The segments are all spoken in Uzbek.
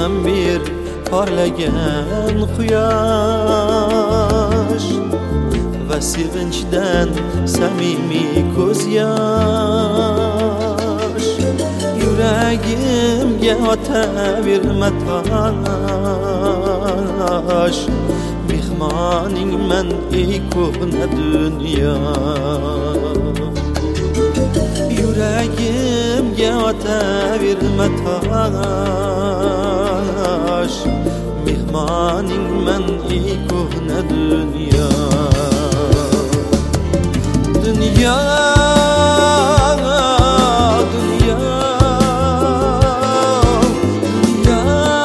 ham bir parlagan quyosh va sevinchdan samimiy ko'z yosh. Yuragimga otaverma tosh, mehmoningman ey ko'hna dunyo. Yuragimga otaverma tosh, mehmoningman ey ko'hna dunyo. Dunyo, dunyo, dunyo,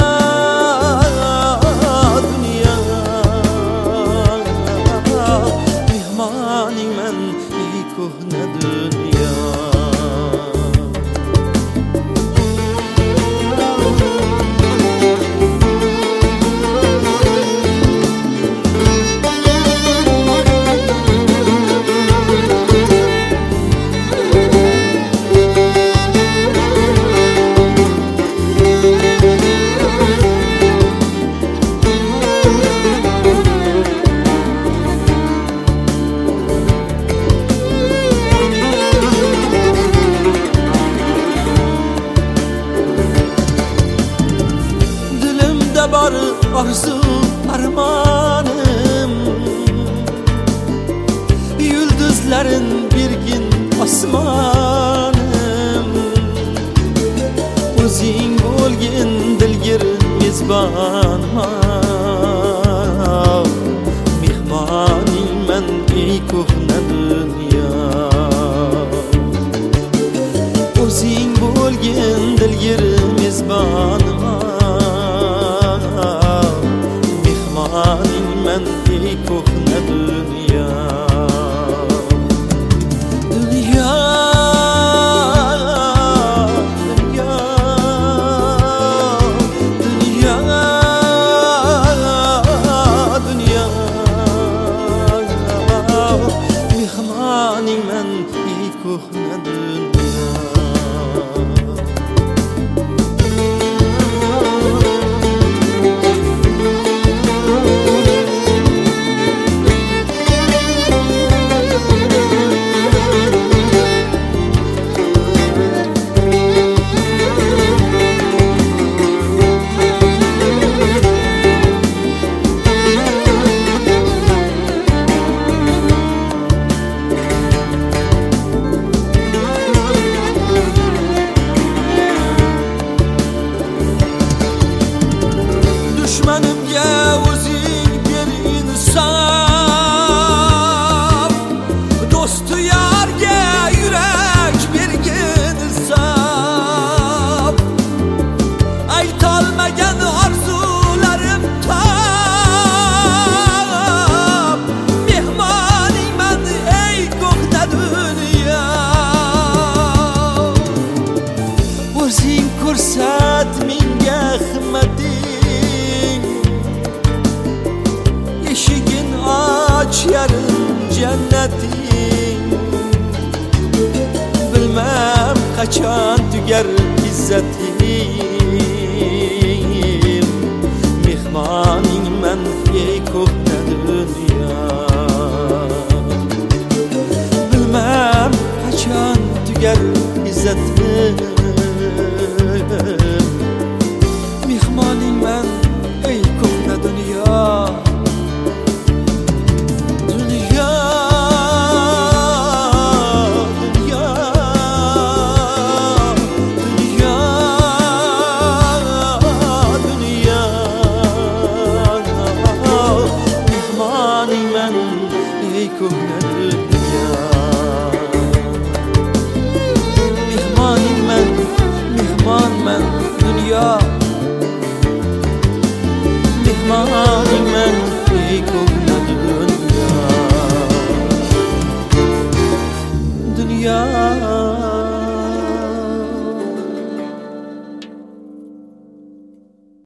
dunyo, mehmoningman ey ko'hna dunyo. Var arzu armanım, yıldızların bir gün osmanım. O'zing bo'lgin dilgir mezbonma, mehmoningman ey ko'hna dunyo. O'zing bo'lgin dilgir mezbonma, mehmoningman ey ko'hna dunyo. Dunyo, dunyo, dunyo, dunyo, mehmoningman ey ko'hna dunyo. Düşmanımga o'zing ber insof, do'sti yorga yurak bergin insof. Aytolmagan orzularim top, mehmoningman ey ko'hna dunyo. O'zing ko'rsat menga himmating, eshigin och yarim jannating. Bilmam qachon tugar izzating, mehmoningman ey ko'hna dunyo. Bilmam qachon tugar izzating,